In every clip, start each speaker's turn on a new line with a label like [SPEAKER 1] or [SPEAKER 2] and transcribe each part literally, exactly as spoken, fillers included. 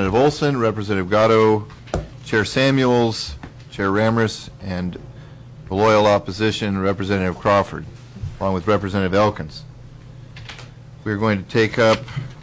[SPEAKER 1] Representative Olson, Representative Gatto, Chair Samuels, Chair Ramirez, and the loyal opposition, Representative Crawford, along with Representative Elkins. We're going to take up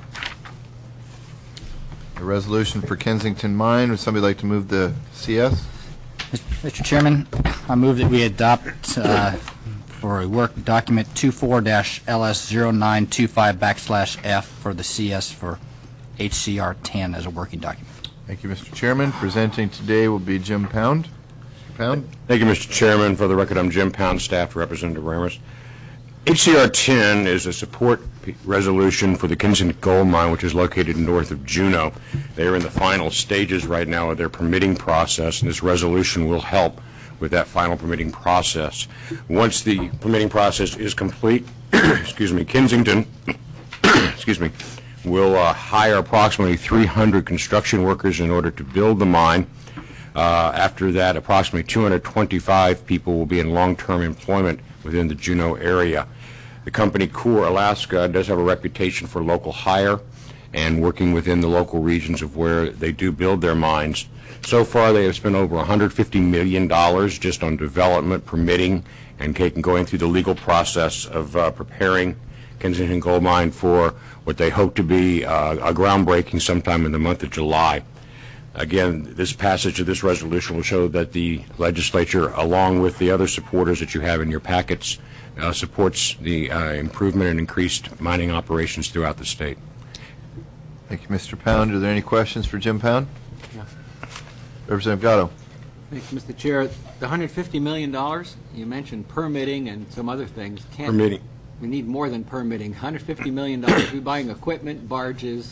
[SPEAKER 1] a resolution for Kensington Mine. Would somebody like to move the C S?
[SPEAKER 2] Mister Chairman, I move that we adopt uh, for a work document twenty-four dash L S zero nine two five backslash F for the C S for H C R ten as a working document.
[SPEAKER 1] Thank you, Mister Chairman. Presenting today will be Jim Pound. Mister Pound.
[SPEAKER 3] Thank you, Mister Chairman. For the record, I'm Jim Pound, staff to Representative Ramirez. H C R ten is a support resolution for the Kensington Gold Mine, which is located north of Juneau. They are in the final stages right now of their permitting process, and this resolution will help with that final permitting process. Once the permitting process is complete, excuse me, Kensington, excuse me, will uh, hire approximately three hundred construction workers in order to build the mine. Uh, after that, approximately two hundred twenty-five people will be in long-term employment within the Juneau area. The company Core Alaska does have a reputation for local hire and working within the local regions of where they do build their mines. So far, they have spent over one hundred fifty million dollars just on development, permitting, and going through the legal process of uh, preparing Kensington Gold Mine for what they hope to be uh, a groundbreaking sometime in the month of July. Again, this passage of this resolution will show that the legislature, along with the other supporters that you have in your packets, uh, supports the uh, improvement and increased mining operations throughout the state.
[SPEAKER 1] Thank you, Mister Pound. Are there any questions for Jim Pound?
[SPEAKER 4] Yeah.
[SPEAKER 1] Representative Gatto.
[SPEAKER 4] Thank you, Mister Chair. The one hundred fifty million dollars, you mentioned permitting and some other things. Can't,
[SPEAKER 3] permitting.
[SPEAKER 4] We need more than permitting. one hundred fifty million dollars. We're buying equipment, barges,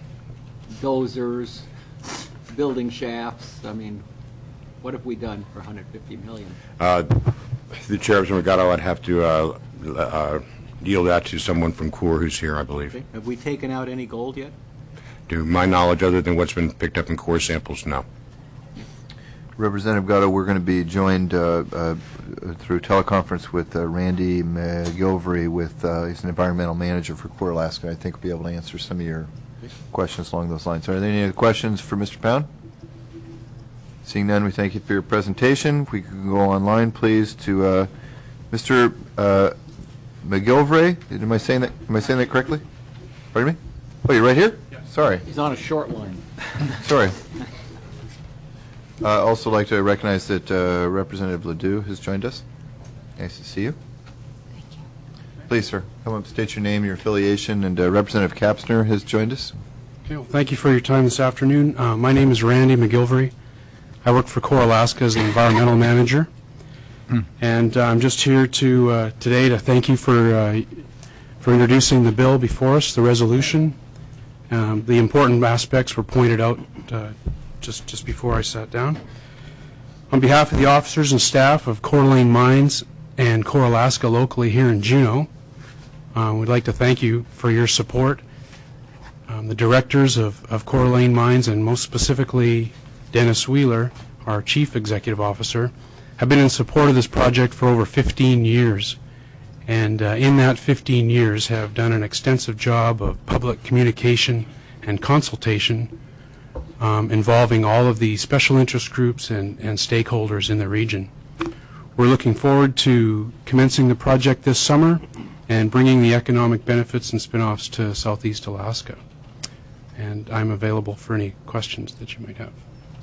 [SPEAKER 4] dozers, building shafts. I mean, what have we done for one hundred fifty million dollars?
[SPEAKER 3] Uh, the Chairman Gatto, I'd have to uh, uh, yield that to someone from Core who's here, I believe.
[SPEAKER 4] Okay. Have we taken out any gold yet?
[SPEAKER 3] To my knowledge, other than what's been picked up in Core samples, no.
[SPEAKER 1] Representative Gatto, we're going to be joined uh, uh, through teleconference with uh, Randy McGilvery, with uh, he's an environmental manager for Core Alaska. I think we'll be able to answer some of your questions along those lines. Are there any other questions for Mister Pound? Seeing none, we thank you for your presentation. If we could go online, please, to uh, Mister Uh, McGilvery. Am I saying that? Am I saying that correctly? Pardon me? Oh, you're right here?
[SPEAKER 4] Yes.
[SPEAKER 1] Sorry.
[SPEAKER 4] He's on a short line.
[SPEAKER 1] Sorry. I uh, also like to recognize that uh, Representative Ledoux has joined us. Nice to see you.
[SPEAKER 5] Thank you.
[SPEAKER 1] Please, sir, come up, state your name, your affiliation, and uh, Representative Kapsner has joined us.
[SPEAKER 6] Okay, well, thank you for your time this afternoon. Uh, my name is Randy McGilvery. I work for Core Alaska as the environmental manager, hmm. and uh, I'm just here to uh, today to thank you for uh, for introducing the bill before us, the resolution. Um, the important aspects were pointed out uh, just just before I sat down. On behalf of the officers and staff of Coeur d'Alene Mines and Core Alaska locally here in Juneau, uh, we'd like to thank you for your support. Um, the directors of, of Coeur d'Alene Mines, and most specifically Dennis Wheeler, our chief executive officer, have been in support of this project for over fifteen years, and uh, in that fifteen years have done an extensive job of public communication and consultation um, involving all of the special interest groups and, and stakeholders in the region. We're looking forward to commencing the project this summer and bringing the economic benefits and spin-offs to Southeast Alaska. And I'm available for any questions that you might have.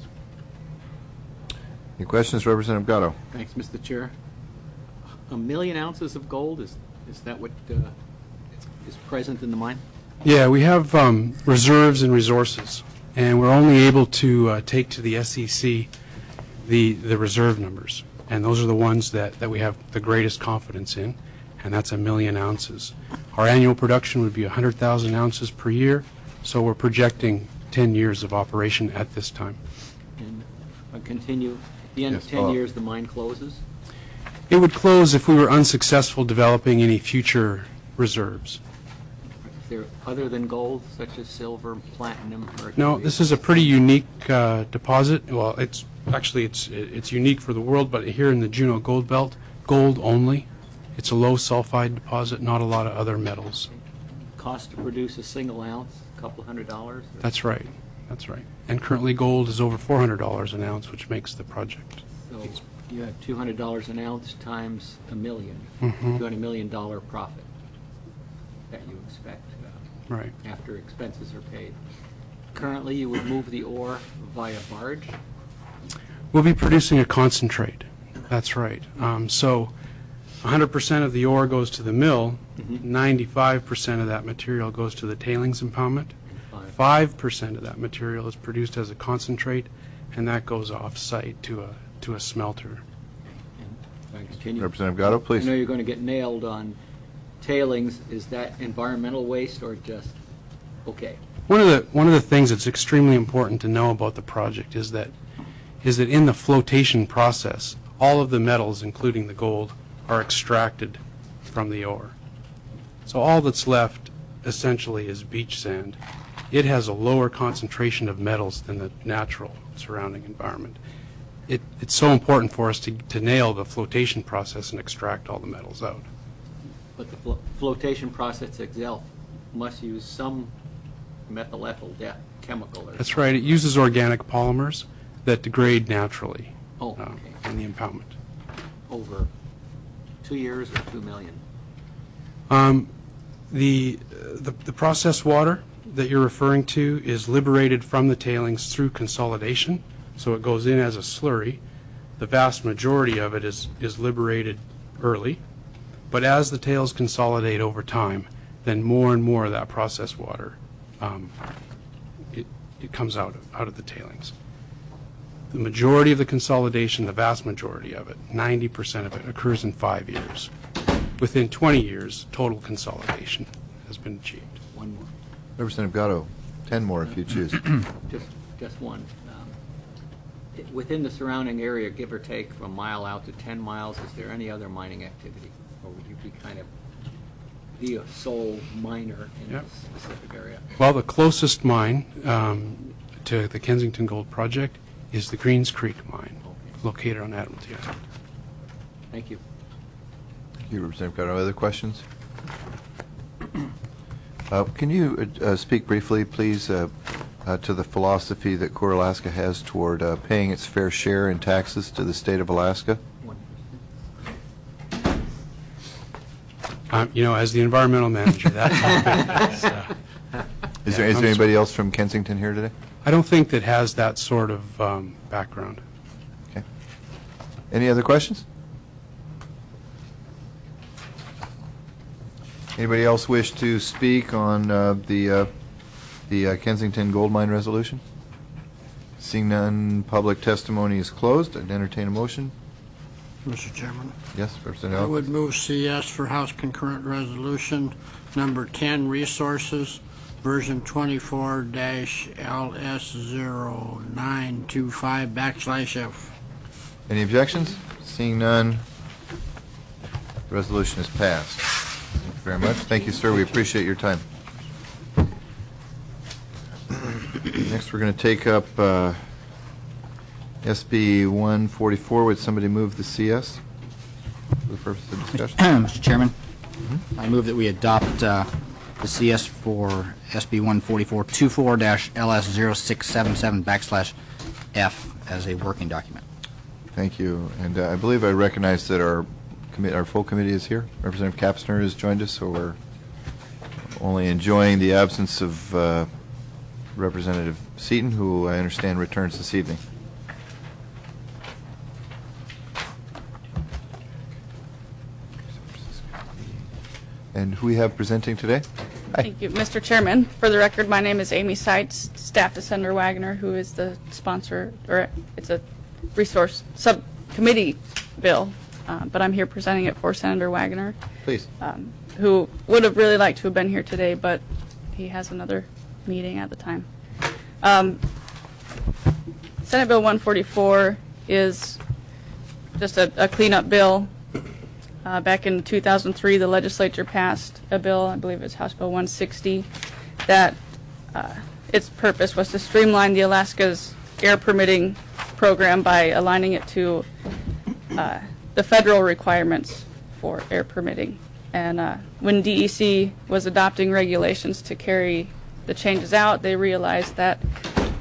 [SPEAKER 1] Any questions, Representative Gatto?
[SPEAKER 4] Thanks, Mister Chair. A million ounces of gold, is is that what uh, is present in the mine?
[SPEAKER 6] Yeah, we have um, reserves and resources, and we're only able to uh, take to the S E C the the reserve numbers, and those are the ones that, that we have the greatest confidence in, and that's a million ounces. Our annual production would be one hundred thousand ounces per year, so we're projecting ten years of operation at this time.
[SPEAKER 4] And uh, continue. At the end
[SPEAKER 1] Yes,
[SPEAKER 4] of ten
[SPEAKER 1] follow.
[SPEAKER 4] years, the mine closes?
[SPEAKER 6] It would close if we were unsuccessful developing any future reserves.
[SPEAKER 4] Is there other than gold, such as silver, platinum? Mercury?
[SPEAKER 6] No, this is a pretty unique uh, deposit. Well, it's actually it's it's unique for the world, but here in the Juneau Gold Belt, gold only. It's a low sulfide deposit, not a lot of other metals.
[SPEAKER 4] Cost to produce a single ounce, a couple hundred dollars?
[SPEAKER 6] That's right. That's right. And currently gold is over four hundred dollars an ounce, which makes the project.
[SPEAKER 4] So you have two hundred dollars an ounce times a million,
[SPEAKER 6] Mhm.
[SPEAKER 4] two hundred million dollar profit that you expect uh,
[SPEAKER 6] Right.
[SPEAKER 4] after expenses are paid. Currently, you would move the ore via barge.
[SPEAKER 6] We'll be producing a concentrate. That's right. Um, so one hundred percent of the ore goes to the mill,
[SPEAKER 4] Mhm.
[SPEAKER 6] ninety-five percent of that material goes to the tailings impoundment,
[SPEAKER 4] Five.
[SPEAKER 6] five percent of that material is produced as a concentrate, and that goes off-site to a, to a smelter.
[SPEAKER 4] And if I continue,
[SPEAKER 1] Representative Gatto,
[SPEAKER 4] I
[SPEAKER 1] please.
[SPEAKER 4] know you're going to get nailed on tailings. Is that environmental waste or just, okay?
[SPEAKER 6] One of the one of the things that's extremely important to know about the project is that is that in the flotation process, all of the metals, including the gold, are extracted from the ore. So all that's left essentially is beach sand. It has a lower concentration of metals than the natural surrounding environment. It, it's so important for us to, to nail the flotation process and extract all the metals out.
[SPEAKER 4] But the flo- flotation process itself must use some methyl ethyl de- chemical or
[SPEAKER 6] That's right. It uses organic polymers that degrade naturally
[SPEAKER 4] Oh,
[SPEAKER 6] uh,
[SPEAKER 4] okay.
[SPEAKER 6] in the impoundment.
[SPEAKER 4] over two years or two million.
[SPEAKER 6] Um, the, the the processed water that you're referring to is liberated from the tailings through consolidation, so it goes in as a slurry. The vast majority of it is is liberated early, but as the tails consolidate over time, then more and more of that processed water um, it it comes out of, out of the tailings. The majority of the consolidation, the vast majority of it, ninety percent of it, occurs in five years. Within twenty years, total consolidation has been achieved.
[SPEAKER 4] One more,
[SPEAKER 1] Representative Gatto, ten more if you choose.
[SPEAKER 4] just, just one. Um, it- Within the surrounding area, give or take from a mile out to ten miles, is there any other mining activity? Or would you be kind of the sole miner in
[SPEAKER 6] Yep.
[SPEAKER 4] this specific area?
[SPEAKER 6] Well, the closest mine um, to the Kensington Gold Project is the Greens Creek mine,
[SPEAKER 4] Okay.
[SPEAKER 6] located on Admiralty Island.
[SPEAKER 4] Thank you.
[SPEAKER 1] Thank you, Representative Gatto. Other questions? Uh, Can you uh, speak briefly, please, uh, uh, to the philosophy that Core Alaska has toward uh, paying its fair share in taxes to the state of Alaska?
[SPEAKER 4] One.
[SPEAKER 6] Um, You know, as the environmental manager, that topic is, uh,
[SPEAKER 1] Is
[SPEAKER 6] Yeah,
[SPEAKER 1] there is
[SPEAKER 6] I'm
[SPEAKER 1] there
[SPEAKER 6] s-
[SPEAKER 1] anybody else from Kensington here today?
[SPEAKER 6] I don't think that has that sort of um, background.
[SPEAKER 1] Okay. Any other questions? Anybody else wish to speak on uh, the uh, the uh, Kensington Gold Mine resolution? Seeing none, public testimony is closed. I'd entertain a motion.
[SPEAKER 5] Mister Chairman,
[SPEAKER 1] Yes, Representative
[SPEAKER 5] I
[SPEAKER 1] Elk.
[SPEAKER 5] would move C S for House Concurrent Resolution Number ten, Resources, version twenty-four dash L S zero nine two five backslash F.
[SPEAKER 1] Any objections? Seeing none, the resolution is passed. Thank you very much. Thank you, sir. We appreciate your time. Next, we're going to take up uh, S B one forty-four. Would somebody move the C S for the purpose of discussion?
[SPEAKER 2] Mister Chairman, I move that we adopt uh, the C S for S B one forty-four twenty-four dash L S zero six seven seven backslash F as a working document.
[SPEAKER 1] Thank you. And uh, I believe I recognize that our committee, our full committee is here. Representative Kapsner has joined us, so we're only enjoying the absence of uh, Representative Seaton, who I understand returns this evening. And who we have presenting today? Hi.
[SPEAKER 7] Thank you, Mister Chairman. For the record, my name is Amy Seitz, staff to Senator Wagner, who is the sponsor, or it's a resource subcommittee bill, uh, but I'm here presenting it for Senator Wagner,
[SPEAKER 1] Please.
[SPEAKER 7] um, who would have really liked to have been here today, but he has another meeting at the time. Um, Senate Bill one forty-four is just a, a cleanup bill. Uh, back in two thousand three, the legislature passed a bill, I believe it's House Bill one sixty, that uh, its purpose was to streamline the Alaska's air permitting program by aligning it to uh, the federal requirements for air permitting. And uh, when D E C was adopting regulations to carry the changes out, they realized that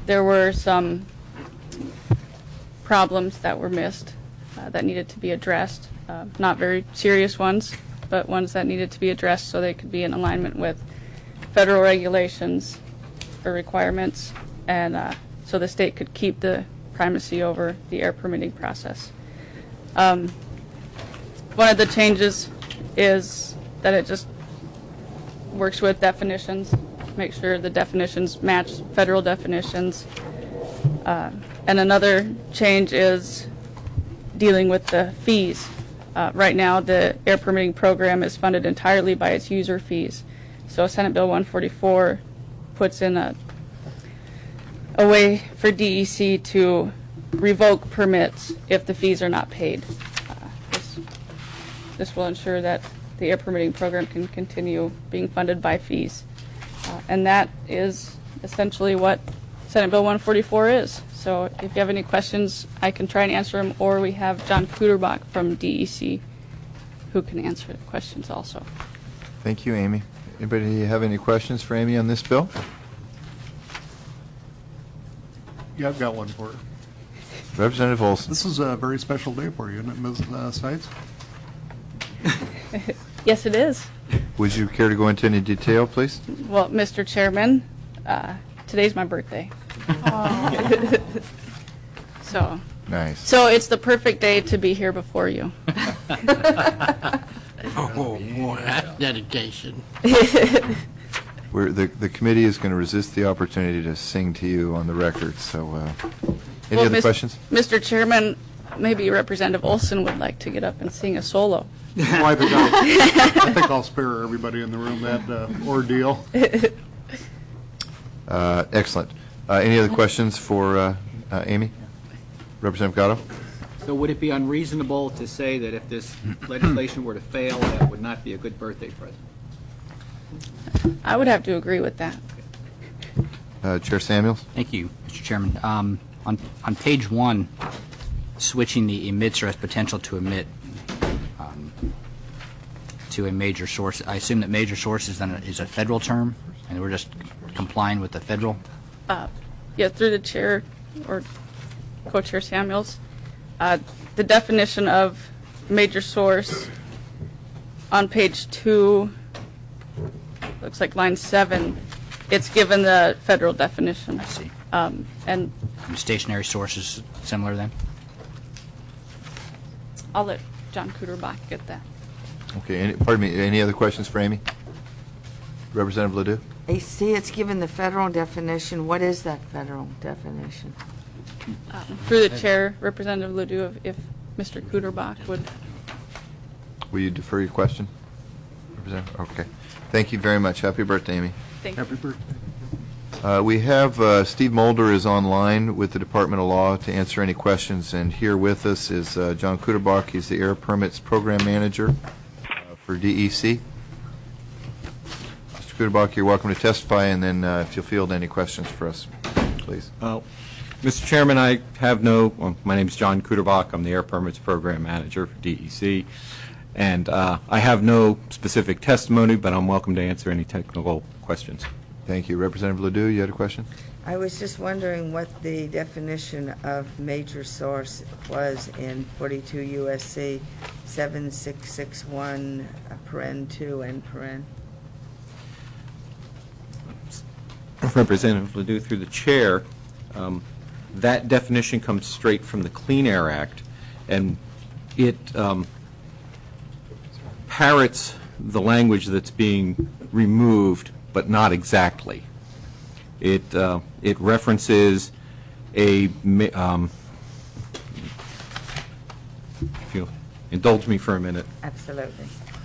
[SPEAKER 7] there were some problems that were missed uh, that needed to be addressed. Uh, not very serious ones, but ones that needed to be addressed so they could be in alignment with federal regulations or requirements, and uh, so the state could keep the primacy over the air permitting process. Um, one of the changes is that it just works with definitions, make sure the definitions match federal definitions. Uh, and another change is dealing with the fees. Uh, right now, the air permitting program is funded entirely by its user fees. So Senate Bill one forty-four puts in a, a way for D E C to revoke permits if the fees are not paid. Uh, this, this will ensure that the air permitting program can continue being funded by fees. Uh, and that is essentially what Senate Bill one forty-four is. So if you have any questions, I can try and answer them, or we have John Kuderbach from D E C who can answer the questions also.
[SPEAKER 1] Thank you, Amy. Anybody have any questions for Amy on this bill?
[SPEAKER 8] Yeah, I've got one for her.
[SPEAKER 1] Representative Olson.
[SPEAKER 8] This is a very special day for you, isn't it, Miz Uh, Stites?
[SPEAKER 7] Yes, it is.
[SPEAKER 1] Would you care to go into any detail, please?
[SPEAKER 7] Well, Mister Chairman, uh, today's my birthday. so,
[SPEAKER 1] Nice.
[SPEAKER 7] so it's the perfect day to be here before you.
[SPEAKER 5] Oh, boy, that's dedication.
[SPEAKER 1] We're, the, the committee is going to resist the opportunity to sing to you on the record, so uh, any
[SPEAKER 7] Well,
[SPEAKER 1] other
[SPEAKER 7] Mis-
[SPEAKER 1] questions?
[SPEAKER 7] Mister Chairman, maybe Representative Olson would like to get up and sing a solo.
[SPEAKER 8] Well, I think I'll, I think I'll spare everybody in the room that uh, ordeal.
[SPEAKER 1] Uh, excellent. Uh, any other questions for uh, uh, Amy? Representative Gatto?
[SPEAKER 4] So would it be unreasonable to say that if this legislation were to fail, that would not be a good birthday present?
[SPEAKER 7] I would have to agree with that.
[SPEAKER 1] Uh, Chair Samuels?
[SPEAKER 2] Thank you, Mister Chairman. Um, on, on page one, switching the emits or has potential to emit um, to a major source, I assume that major source is, then a, is a federal term, and we're just complying with the federal?
[SPEAKER 7] Uh, yeah, through the chair, or co-chair Samuels, uh, the definition of major source on page two, looks like line seven, it's given the federal definition.
[SPEAKER 2] I see.
[SPEAKER 7] Um, and
[SPEAKER 2] And stationary source is similar then?
[SPEAKER 7] I'll let John Kuderbach get that.
[SPEAKER 1] Okay, any, pardon me, any other questions for Amy? Representative Ledoux?
[SPEAKER 9] I see it's given the federal definition. What is that federal definition?
[SPEAKER 7] Uh, through the chair, Representative Ledoux, if, if Mister Kuderbach would.
[SPEAKER 1] Will you defer your question? Representative? Okay. Thank you very much. Happy birthday, Amy.
[SPEAKER 7] Thank you.
[SPEAKER 8] Happy birthday.
[SPEAKER 1] Uh, we have uh, Steve Mulder is online with the Department of Law to answer any questions, and here with us is uh, John Kuderbach. He's the Air Permits Program Manager uh, for D E C. Mister Kuderbach, you're welcome to testify, and then uh, if you'll field any questions for us, please.
[SPEAKER 10] Uh, Mister Chairman, I have no, well, my name is John Kuderbach. I'm the Air Permits Program Manager for D E C, and uh, I have no specific testimony, but I'm welcome to answer any technical questions.
[SPEAKER 1] Thank you. Representative Ledoux, you had a question?
[SPEAKER 9] I was just wondering what the definition of major source was in forty-two U S C seven six six one, uh, paren two and paren.
[SPEAKER 10] Representative Ledoux, through the chair, um, that definition comes straight from the Clean Air Act, and it um, parrots the language that's being removed, but not exactly. It uh, it references a, um, if you'll indulge me for a minute.
[SPEAKER 9] Absolutely.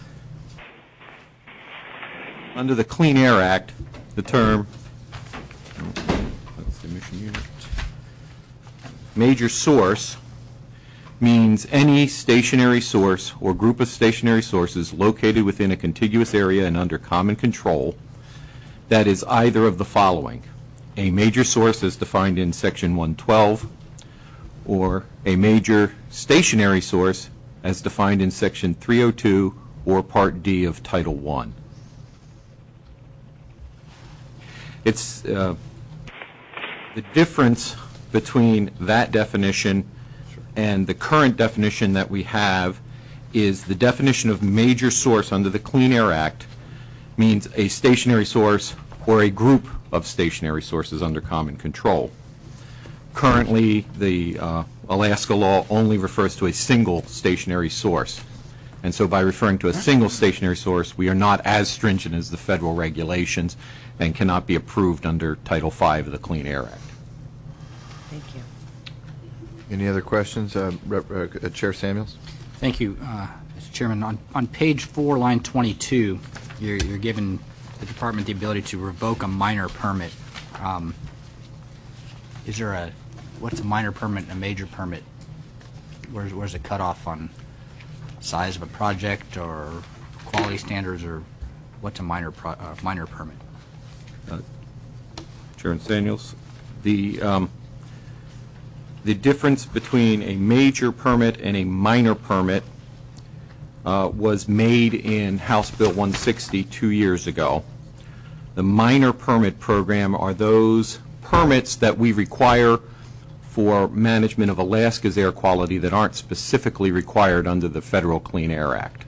[SPEAKER 10] Under the Clean Air Act, the term, that's the emission unit, major source means any stationary source or group of stationary sources located within a contiguous area and under common control that is either of the following: a major source as defined in Section one twelve, or a major stationary source as defined in Section three oh two or Part D of Title one. It's uh, The difference between that definition and the current definition that we have is the definition of major source under the Clean Air Act means a stationary source or a group of stationary sources under common control. Currently, the uh, Alaska law only refers to a single stationary source. And so by referring to a single stationary source, we are not as stringent as the federal regulations and cannot be approved under Title five of the Clean Air Act.
[SPEAKER 9] Thank you.
[SPEAKER 1] Any other questions? Uh, Rep- uh, Chair Samuels?
[SPEAKER 2] Thank you, uh, Mister Chairman. On, on page four, line twenty-two, you're, you're giving the department the ability to revoke a minor permit. Um, is there a, what's a minor permit and a major permit? Where's, where's the cutoff on size of a project or quality standards, or what's a minor pro, uh, minor permit?
[SPEAKER 10] Uh, Chairman Samuels, the um, the difference between a major permit and a minor permit uh, was made in House Bill one sixty two years ago. The minor permit program are those permits that we require for management of Alaska's air quality that aren't specifically required under the Federal Clean Air Act.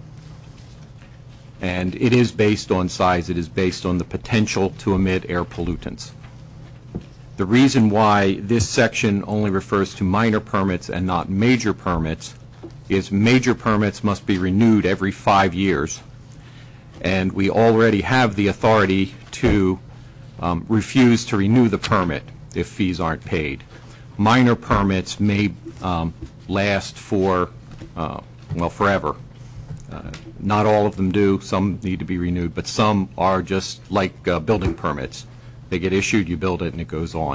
[SPEAKER 10] And it is based on size. It is based on the potential to emit air pollutants. The reason why this section only refers to minor permits and not major permits is major permits must be renewed every five years. And we already have the authority to um, refuse to renew the permit if fees aren't paid. Minor permits may um, last for, uh, well, forever. Uh, not all of them do. Some need to be renewed, but some are just like uh, building permits. They get issued, you build it, and it goes on.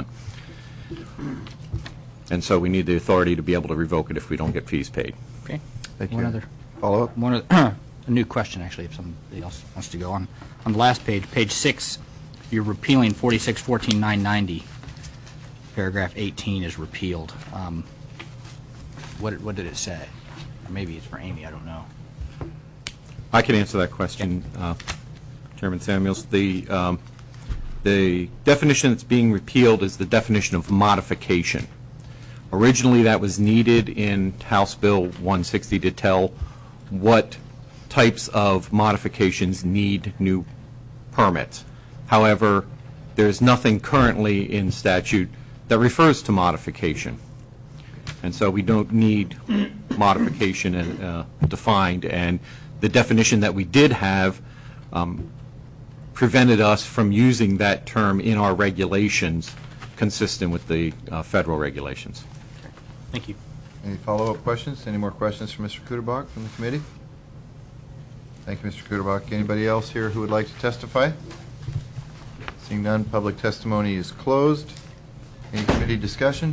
[SPEAKER 10] And so we need the authority to be able to revoke it if we don't get fees paid.
[SPEAKER 2] Okay.
[SPEAKER 1] Thank
[SPEAKER 2] One
[SPEAKER 1] you.
[SPEAKER 2] other.
[SPEAKER 1] Follow-up?
[SPEAKER 2] One other, a new question, actually, if somebody else wants to go on. On the last page, page six, you're repealing forty-six fourteen nine ninety. Paragraph eighteen is repealed. Um, what, what did it say? Or maybe it's for Amy, I don't know.
[SPEAKER 10] I can answer that question, uh, Chairman Samuels. The, um, the definition that's being repealed is the definition of modification. Originally, that was needed in House Bill one sixty to tell what types of modifications need new permits. However, there's nothing currently in statute that refers to modification. And so we don't need modification uh, defined. And the definition that we did have um, prevented us from using that term in our regulations consistent with the uh, federal regulations.
[SPEAKER 2] Thank you.
[SPEAKER 1] Any follow-up questions? Any more questions for Mister Kuderbach from the committee? Thank you, Mister Kuderbach. Anybody else here who would like to testify? Seeing none, public testimony is closed. Any committee discussion?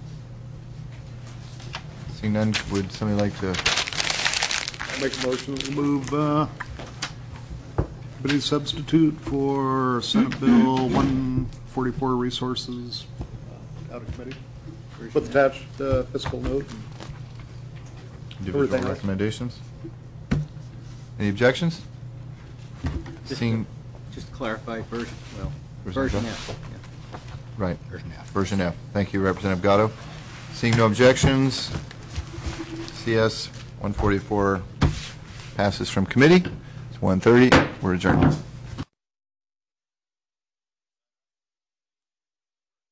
[SPEAKER 1] Seeing none, would somebody like to?
[SPEAKER 8] I make a motion to move uh, committee substitute for Senate Bill one forty-four resources uh, out of committee with attached uh, fiscal note.
[SPEAKER 1] Individual
[SPEAKER 8] Everything else.
[SPEAKER 1] recommendations? Any objections?
[SPEAKER 4] Just
[SPEAKER 1] Seeing,
[SPEAKER 4] to- Just to clarify, version, well,
[SPEAKER 1] Version
[SPEAKER 4] version
[SPEAKER 1] F.
[SPEAKER 4] F. yeah.
[SPEAKER 1] right,
[SPEAKER 2] Version F.
[SPEAKER 1] version F. Thank you, Representative Gatto. Seeing no objections, C S one forty-four passes from committee. It's one thirty. We're adjourned.